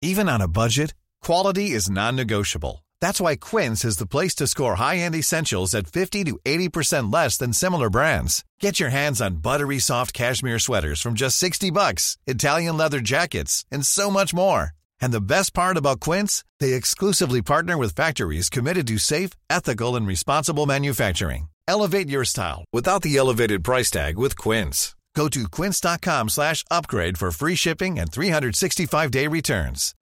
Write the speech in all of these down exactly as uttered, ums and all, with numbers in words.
Even on a budget, quality is non-negotiable. That's why Quince is the place to score high-end essentials at fifty to eighty percent less than similar brands. Get your hands on buttery soft cashmere sweaters from just sixty bucks, Italian leather jackets, and so much more. And the best part about Quince, they exclusively partner with factories committed to safe, ethical, and responsible manufacturing. Elevate your style without the elevated price tag with Quince. Go to quince.com slash upgrade for free shipping and three sixty-five day returns.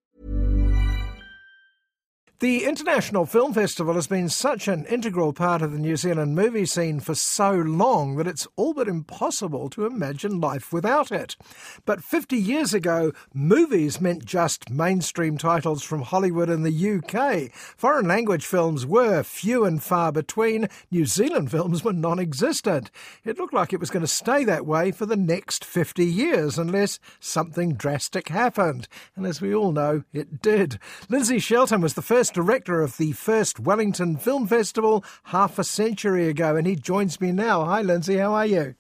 The International Film Festival has been such an integral part of the New Zealand movie scene for so long that it's all but impossible to imagine life without it. But fifty years ago, movies meant just mainstream titles from Hollywood and the U K. Foreign language films were few and far between. New Zealand films were non-existent. It looked like it was going to stay that way for the next fifty years unless something drastic happened. And as we all know, it did. Lindsay Shelton was the first director of the first Wellington Film Festival half a century ago, and he joins me now. Hi, Lindsay, how are you?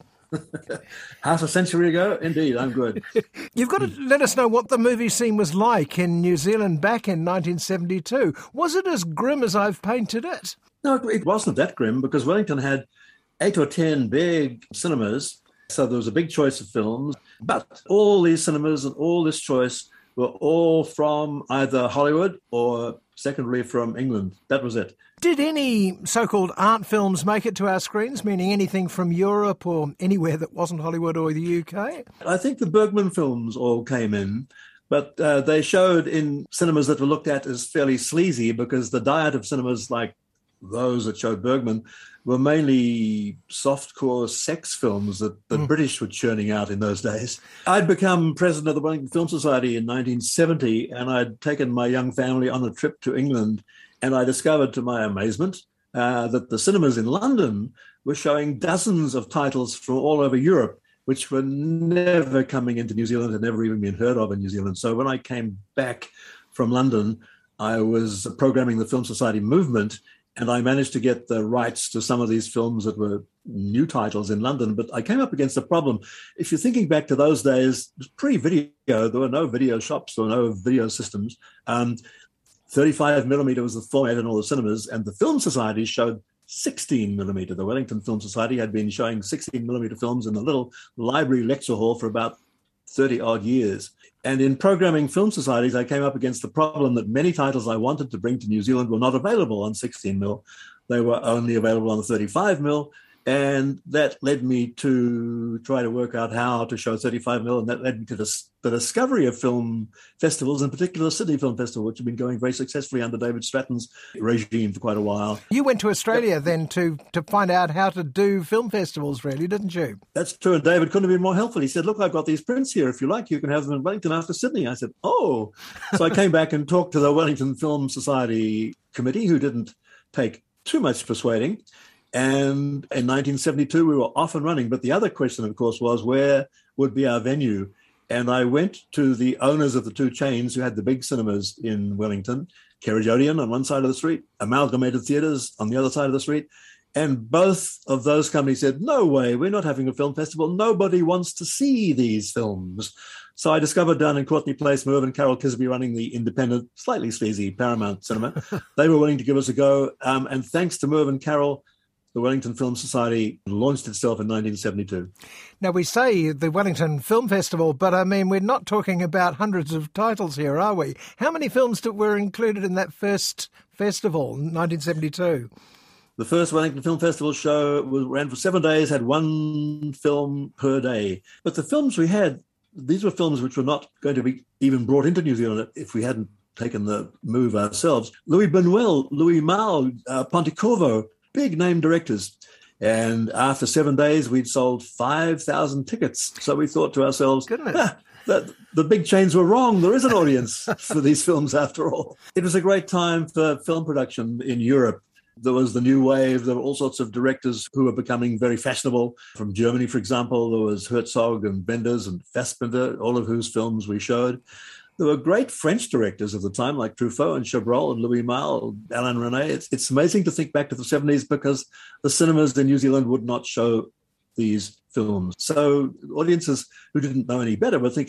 Half a century ago? Indeed, I'm good. You've got to let us know what the movie scene was like in New Zealand back in nineteen seventy-two. Was it as grim as I've painted it? No, it wasn't that grim because Wellington had eight or ten big cinemas, so there was a big choice of films, but all these cinemas and all this choice were all from either Hollywood or secondly from England. That was it. Did any so-called art films make it to our screens, meaning anything from Europe or anywhere that wasn't Hollywood or the U K? I think the Bergman films all came in, but uh, they showed in cinemas that were looked at as fairly sleazy because the diet of cinemas like those that showed Bergman were mainly softcore sex films that the mm. British were churning out in those days. I'd become president of the Wellington Film Society in nineteen seventy, and I'd taken my young family on a trip to England, and I discovered to my amazement uh, that the cinemas in London were showing dozens of titles from all over Europe, which were never coming into New Zealand and never even been heard of in New Zealand. So when I came back from London, I was programming the Film Society movement, and I managed to get the rights to some of these films that were new titles in London. But I came up against a problem. If you're thinking back to those days, pre-video, there were no video shops, there were no video systems. Um, thirty-five millimeter was the format in all the cinemas, and the Film Society showed sixteen millimeter. The Wellington Film Society had been showing sixteen millimeter films in the little library lecture hall for about thirty odd years. And in programming film societies, I came up against the problem that many titles I wanted to bring to New Zealand were not available on sixteen mil. They were only available on the thirty-five mil. And that led me to try to work out how to show thirty-five mil. And that led me to the, the discovery of film festivals, in particular the Sydney Film Festival, which had been going very successfully under David Stratton's regime for quite a while. You went to Australia then to, to find out how to do film festivals, really, didn't you? That's true. And David couldn't have been more helpful. He said, look, I've got these prints here. If you like, you can have them in Wellington after Sydney. I said, oh. So I came back and talked to the Wellington Film Society committee, who didn't take too much persuading. And in nineteen seventy-two, we were off and running. But the other question, of course, was where would be our venue? And I went to the owners of the two chains who had the big cinemas in Wellington, Kerridge Odeon on one side of the street, Amalgamated Theatres on the other side of the street. And both of those companies said, no way, we're not having a film festival. Nobody wants to see these films. So I discovered down in Courtney Place, Merv and Carol Kisby running the independent, slightly sleazy Paramount Cinema. They were willing to give us a go. Um, and thanks to Merv and Carol, the Wellington Film Society launched itself in nineteen seventy-two. Now, we say the Wellington Film Festival, but I mean, we're not talking about hundreds of titles here, are we? How many films were included in that first festival in nineteen seventy-two? The first Wellington Film Festival show was, ran for seven days, had one film per day. But the films we had, these were films which were not going to be even brought into New Zealand if we hadn't taken the move ourselves. Louis Buñuel, Louis Malle, uh, Pontecorvo, big name directors. And after seven days, we'd sold five thousand tickets. So we thought to ourselves, goodness, ah, the, the big chains were wrong. There is an audience for these films after all. It was a great time for film production in Europe. There was the new wave. There were all sorts of directors who were becoming very fashionable. From Germany, for example, there was Herzog and Wenders and Fassbinder, all of whose films we showed. There were great French directors of the time, like Truffaut and Chabrol and Louis Malle, Alain Resnais. It's, it's amazing to think back to the seventies because the cinemas in New Zealand would not show these films. So audiences who didn't know any better were thinking,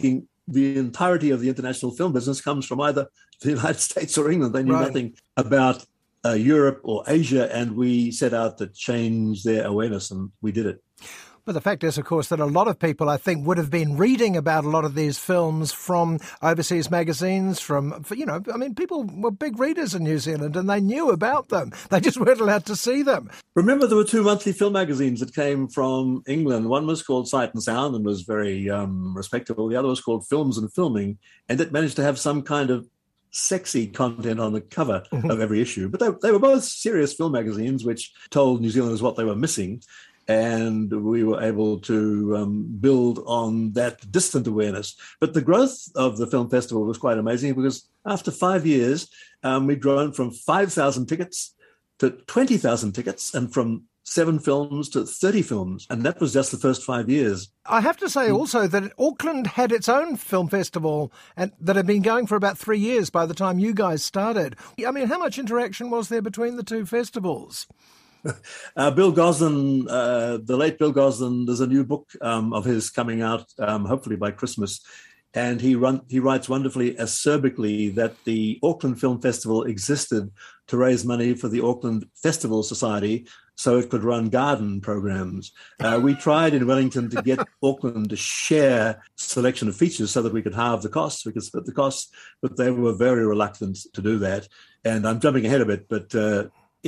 the entirety of the international film business comes from either the United States or England. They knew Right. nothing about uh, Europe or Asia, and we set out to change their awareness, and we did it. But the fact is, of course, that a lot of people, I think, would have been reading about a lot of these films from overseas magazines, from, you know, I mean, people were big readers in New Zealand and they knew about them. They just weren't allowed to see them. Remember, there were two monthly film magazines that came from England. One was called Sight and Sound and was very um, respectable. The other was called Films and Filming, and it managed to have some kind of sexy content on the cover of every issue. But they, they were both serious film magazines which told New Zealanders what they were missing. And we were able to um, build on that distant awareness. But the growth of the film festival was quite amazing, because after five years, um, we'd grown from five thousand tickets to twenty thousand tickets, and from seven films to thirty films. And that was just the first five years. I have to say also that Auckland had its own film festival and that had been going for about three years by the time you guys started. I mean, how much interaction was there between the two festivals? Uh, Bill Gosden, uh, the late Bill Gosden, there's a new book um, of his coming out, um, hopefully by Christmas. And he run, he writes wonderfully acerbically that the Auckland Film Festival existed to raise money for the Auckland Festival Society so it could run garden programs. Uh, we tried in Wellington to get Auckland to share selection of features so that we could halve the costs, we could split the costs, but they were very reluctant to do that. And I'm jumping ahead a bit, but uh,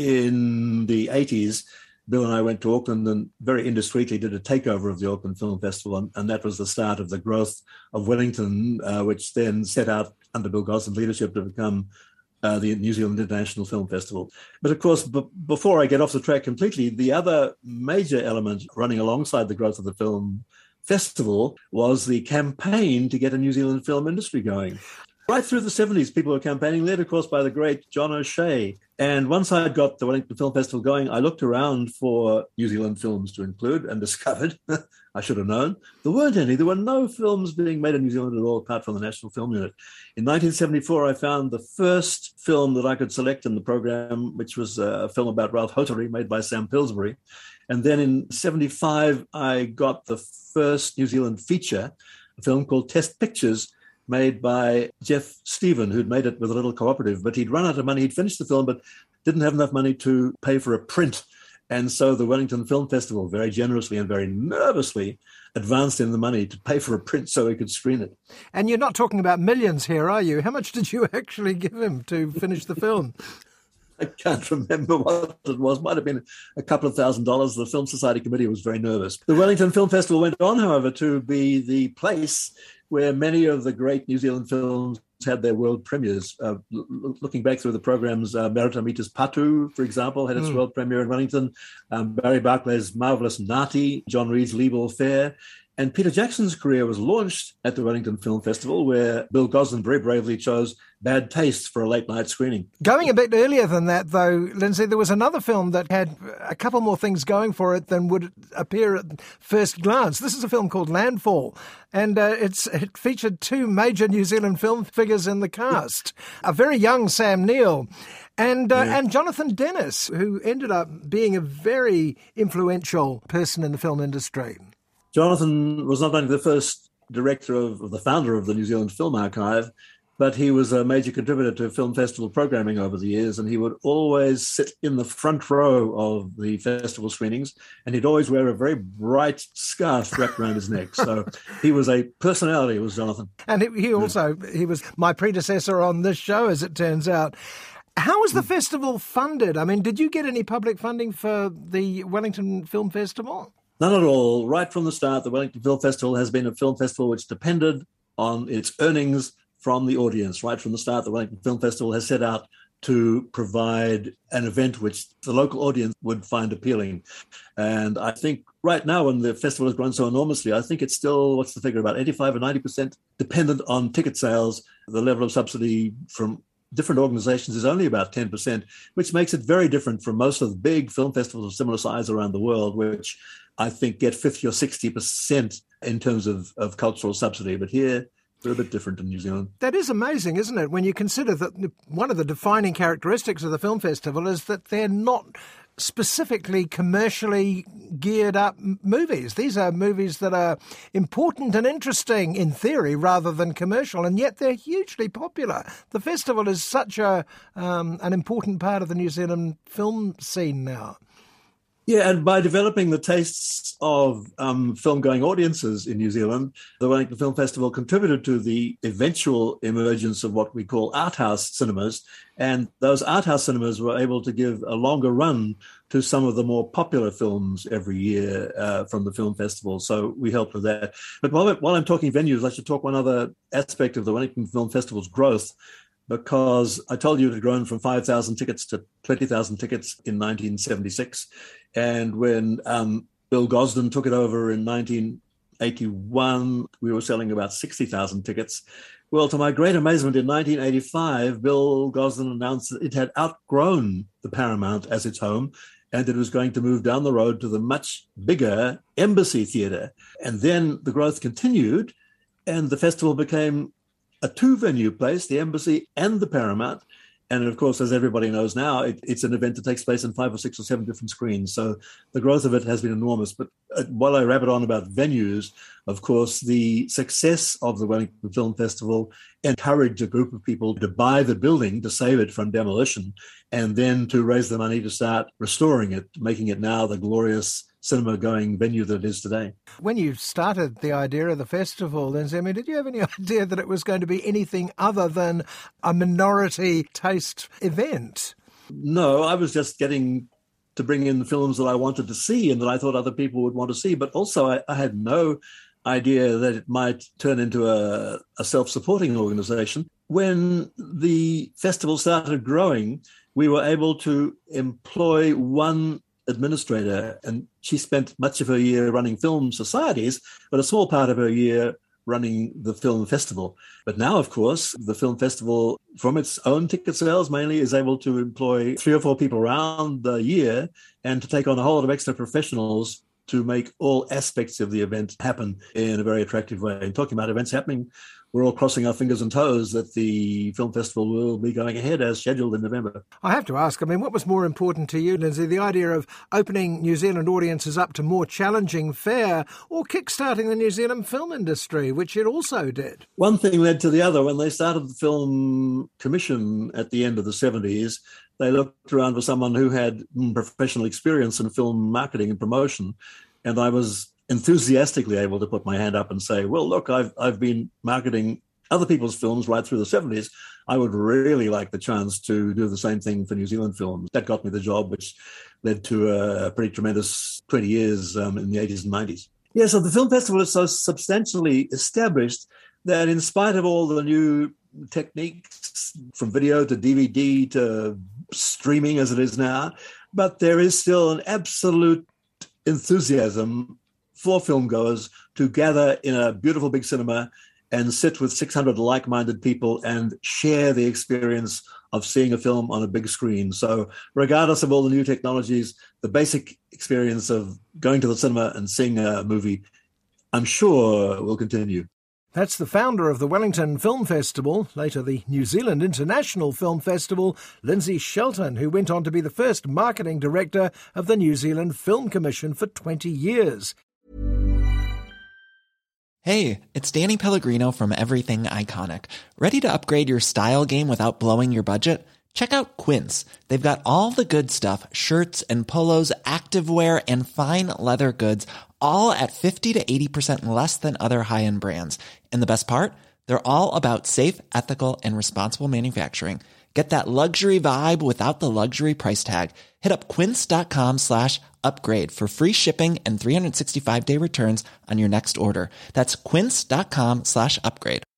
in the eighties, Bill and I went to Auckland and very indiscreetly did a takeover of the Auckland Film Festival, and, and that was the start of the growth of Wellington, uh, which then set out under Bill Gosden's leadership to become uh, the New Zealand International Film Festival. But of course, b- before I get off the track completely, the other major element running alongside the growth of the film festival was the campaign to get a New Zealand film industry going. Right through the seventies, people were campaigning, led, of course, by the great John O'Shea. And once I got the Wellington Film Festival going, I looked around for New Zealand films to include and discovered, I should have known, there weren't any. There were no films being made in New Zealand at all, apart from the National Film Unit. In nineteen seventy-four, I found the first film that I could select in the program, which was a film about Ralph Hotary, made by Sam Pillsbury. And then in seventy-five, I got the first New Zealand feature, a film called Test Pictures, made by Jeff Stephen, who'd made it with a little cooperative, but he'd run out of money. He'd finished the film, but didn't have enough money to pay for a print. And so the Wellington Film Festival very generously and very nervously advanced him the money to pay for a print so he could screen it. And you're not talking about millions here, are you? How much did you actually give him to finish the film? I can't remember what it was. Might have been a couple of thousand dollars. The Film Society Committee was very nervous. The Wellington Film Festival went on, however, to be the place where many of the great New Zealand films had their world premieres. Uh, l- looking back through the programs, uh, Merata Mita's Patu, for example, had its mm. world premiere in Wellington. Um, Barry Barclay's marvellous Ngāti, John Reed's Leiball Fair. And Peter Jackson's career was launched at the Wellington Film Festival, where Bill Gosden very bravely chose Bad Taste for a late-night screening. Going a bit earlier than that, though, Lindsay, there was another film that had a couple more things going for it than would appear at first glance. This is a film called Landfall, and uh, it's it featured two major New Zealand film figures in the cast, a very young Sam Neill and uh, yeah. and Jonathan Dennis, who ended up being a very influential person in the film industry. Jonathan was not only the first director of, of the founder of the New Zealand Film Archive, but he was a major contributor to film festival programming over the years, and he would always sit in the front row of the festival screenings, and he'd always wear a very bright scarf wrapped around his neck. So he was a personality, was Jonathan. And he, he also, he was my predecessor on this show, as it turns out. How was the festival funded? I mean, did you get any public funding for the Wellington Film Festival? None at all. Right from the start, the Wellington Film Festival has been a film festival which depended on its earnings from the audience. Right from the start, the Wellington Film Festival has set out to provide an event which the local audience would find appealing. And I think right now, when the festival has grown so enormously, I think it's still, what's the figure, about eighty-five or ninety percent dependent on ticket sales. The level of subsidy from different organizations is only about ten percent, which makes it very different from most of the big film festivals of similar size around the world, which I think get fifty or sixty percent in terms of, of cultural subsidy. But here, we're a bit different in New Zealand. That is amazing, isn't it? When you consider that one of the defining characteristics of the film festival is that they're not specifically commercially geared up m- movies. These are movies that are important and interesting in theory rather than commercial, and yet they're hugely popular. The festival is such a um, an important part of the New Zealand film scene now. Yeah, and by developing the tastes of um, film-going audiences in New Zealand, the Wellington Film Festival contributed to the eventual emergence of what we call art house cinemas. And those art house cinemas were able to give a longer run to some of the more popular films every year uh, from the film festival. So we helped with that. But while, while I'm talking venues, I should talk one other aspect of the Wellington Film Festival's growth, because I told you it had grown from five thousand tickets to twenty thousand tickets in nineteen seventy-six. And when um, Bill Gosden took it over in nineteen eighty-one, we were selling about sixty thousand tickets. Well, to my great amazement, in nineteen eighty-five, Bill Gosden announced that it had outgrown the Paramount as its home, and it was going to move down the road to the much bigger Embassy Theatre. And then the growth continued, and the festival became a two-venue place, the Embassy and the Paramount. And of course, as everybody knows now, it, it's an event that takes place in five or six or seven different screens. So the growth of it has been enormous. But uh, while I rabbit on about venues, of course, the success of the Wellington Film Festival encouraged a group of people to buy the building, to save it from demolition, and then to raise the money to start restoring it, making it now the glorious cinema-going venue that it is today. When you started the idea of the festival, then, Sammy, did you have any idea that it was going to be anything other than a minority taste event? No, I was just getting to bring in the films that I wanted to see and that I thought other people would want to see. But also I, I had no idea that it might turn into a, a self-supporting organization. When the festival started growing, we were able to employ one administrator, and she spent much of her year running film societies, but a small part of her year running the film festival. But now, of course, the film festival, from its own ticket sales mainly, is able to employ three or four people around the year and to take on a whole lot of extra professionals to make all aspects of the event happen in a very attractive way. And talking about events happening, we're all crossing our fingers and toes that the film festival will be going ahead as scheduled in November. I have to ask, I mean, what was more important to you, Lindsay, the idea of opening New Zealand audiences up to more challenging fare, or kickstarting the New Zealand film industry, which it also did? One thing led to the other. When they started the Film Commission at the end of the seventies, they looked around for someone who had professional experience in film marketing and promotion, and I was enthusiastically able to put my hand up and say, well, look, I've I've been marketing other people's films right through the seventies. I would really like the chance to do the same thing for New Zealand films. That got me the job, which led to a pretty tremendous twenty years um, in the eighties and nineties. Yeah, so the film festival is so substantially established that in spite of all the new techniques from video to D V D to streaming as it is now, but there is still an absolute enthusiasm for filmgoers to gather in a beautiful big cinema and sit with six hundred like-minded people and share the experience of seeing a film on a big screen. So regardless of all the new technologies, the basic experience of going to the cinema and seeing a movie, I'm sure will continue. That's the founder of the Wellington Film Festival, later the New Zealand International Film Festival, Lindsay Shelton, who went on to be the first marketing director of the New Zealand Film Commission for twenty years. Hey, it's Danny Pellegrino from Everything Iconic. Ready to upgrade your style game without blowing your budget? Check out Quince. They've got all the good stuff, shirts and polos, activewear, and fine leather goods, all at fifty to eighty percent less than other high-end brands. And the best part? They're all about safe, ethical, and responsible manufacturing. Get that luxury vibe without the luxury price tag. Hit up quince.com slash upgrade for free shipping and three sixty-five day returns on your next order. That's quince.com slash upgrade.